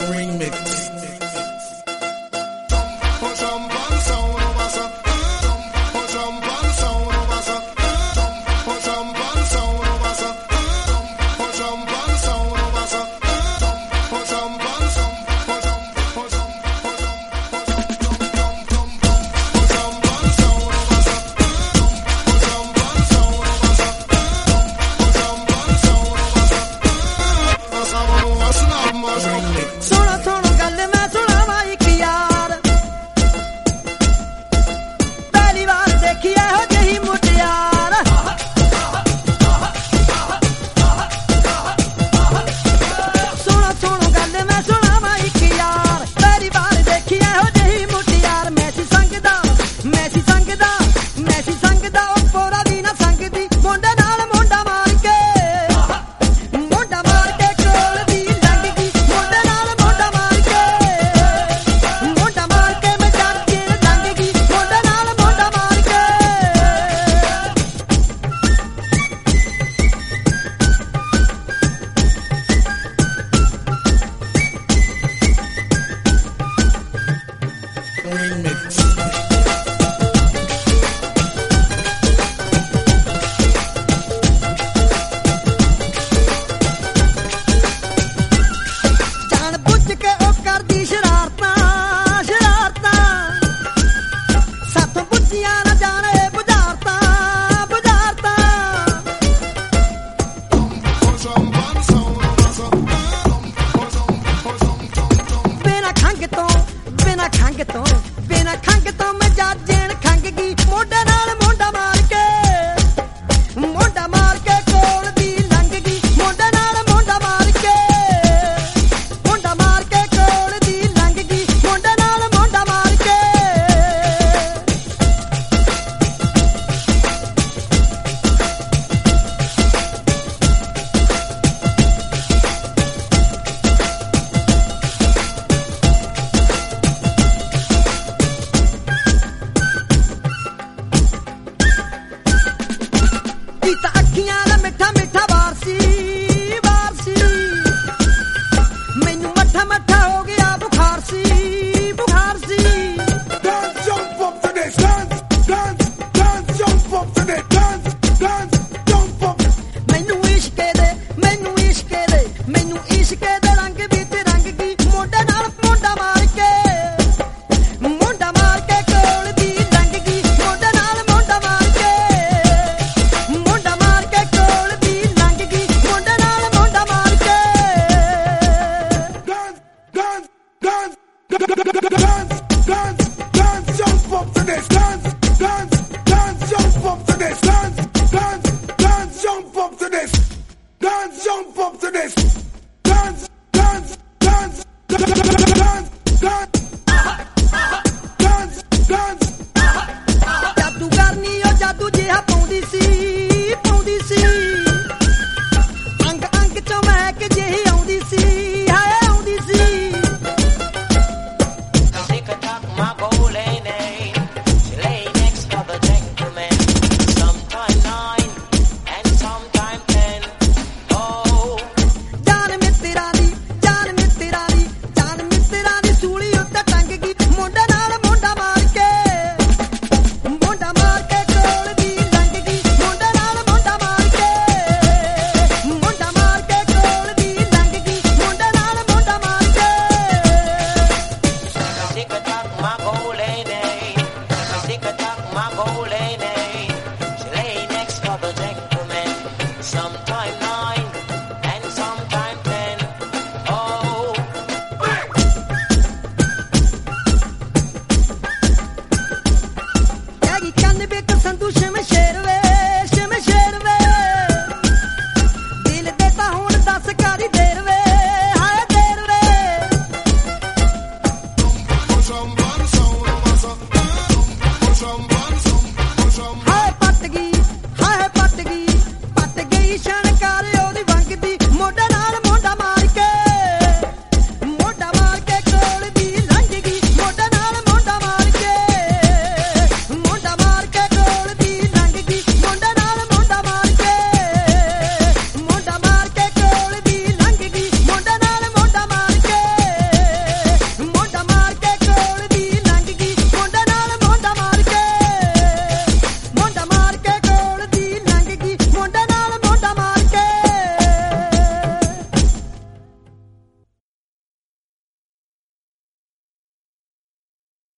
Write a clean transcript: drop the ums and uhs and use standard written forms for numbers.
Remix. ਸੁਣੋ ਸੁਣੋ ਗੱਲ ਮੈਂ ਸੁਣਾਵਾਂ ਇੱਕ ਯਾਰ, ਪਹਿਲੀ ਵਾਰ ਦੇਖੀ ਇਹੋ ਜਿਹੀ ਮੁਟਿਆਰ। ਸੁਣੋ ਸੁਣੋ ਗੱਲ ਮੈਂ ਸੁਣਾਵਾਂ ਇੱਕ ਯਾਰ, ਪਹਿਲੀ ਵਾਰ ਦੇਖੀ ਇਹੋ ਜਿਹੀ ਮੁਟਿਆਰ। ਮੈਂ ਸੀ ਸੰਗਦਾ ਮੈਂ ਸੀ ਸੰਗਦਾ ਮੈਂ ਸੀ ਸੰਗਦਾ ਉਹ ਪੋਰਾ ਦੀ ਨਾ ਸੰਗਦੀ, ਮੁੰਡੇ ਨਾਲ ਮੁੰਡਾ ਮਾਰ ਕੇ ਕੋਲ ਦੀ ਲੰਘ ਗਈ। ਮੁੰਡੇ ਨਾਲ ਮੁੰਡਾ ਮਾਰ ਕੇ ਮੈਂ ਚੜ ਕੇ ਲੰਘ ਗਈ। ਮੁੰਡੇ ਨਾਲ ਮੁੰਡਾ ਮਾਰ ਕੇ Remix. ਜਾਣ ਬੁੱਝ ਕੇ ਉਹ ਕਰਦੀ ਸ਼ਰਾਰਤਾਂ ਸ਼ਰਾਰਤਾਂ, ਸਾਥੋਂ ਪੁੱਛੀਆਂ ਨਾ ਜਾਣੇ ਬੁਝਾਰਤਾਂ ਬੁਝਾਰਤਾਂ। ਬਿਨਾਂ ਖੰਘ ਤੋਂ ਬਿਨਾਂ ਖੰਘ ਤੋਂ ਬਿਨਾਂ ਖੰਘ ਤੋਂ ਮੈਂ ਜਾਜਣ ਖੰਘ ਗਈ। ਮੋਢੇ ਨਾਲ ਮੋਢਾ ਮਾਰ ਕੇ ਕੋਲ ਦੀ ਲੰਘ ਗਈ। ਮੋਢੇ ਨਾਲ ਮੋਢਾ ਮਾਰ ਕੇ ਕੋਲ ਦੀ ਲੰਘ ਗਈ। ਮੋਢੇ ਨਾਲ ਮੋਢਾ ਮਾਰ ਕੇ ਕੀਤਾ ਅੱਖੀਆਂ ਦਾ ਮਿੱਠਾ ਮਿੱਠਾ ਵਾਰਸੀ ਵਾਰਸੀ। ਮੈਨੂੰ ਮੱਠਾ ਮੱਠਾ ਹੋ ਗਿਆ ਬੁਖਾਰ ਸੀ ਬੁਖਾਰ ਸੀ। Dance, jump up to this, dance, dance, dance, jump up to this, dance, dance, jump up. ਮੈਨੂੰ ਇਸ਼ਕੇ ਦੇ ਰੰਗ ਵਿੱਚ ਰੰਗ ਗਈ। ਮੋਢੇ ਨਾਲ ਮੋਢਾ ਮਾਰ ਕੇ ਕੋਲ ਦੀ ਲੰਘ ਗਈ। ਮੋਢੇ ਨਾਲ ਮੋਢਾ ਮਾਰ ਕੇ ਕੋਲ ਦੀ ਲੰਘ ਗਈ। ਮੋਢੇ ਨਾਲ ਮੋਢਾ ਮਾਰ ਕੇ Dance, dance, dance, dance, dance, jump up to this, dance, dance, dance, jump up to this, dance, dance, dance, jump up to this, dance, jump up to this.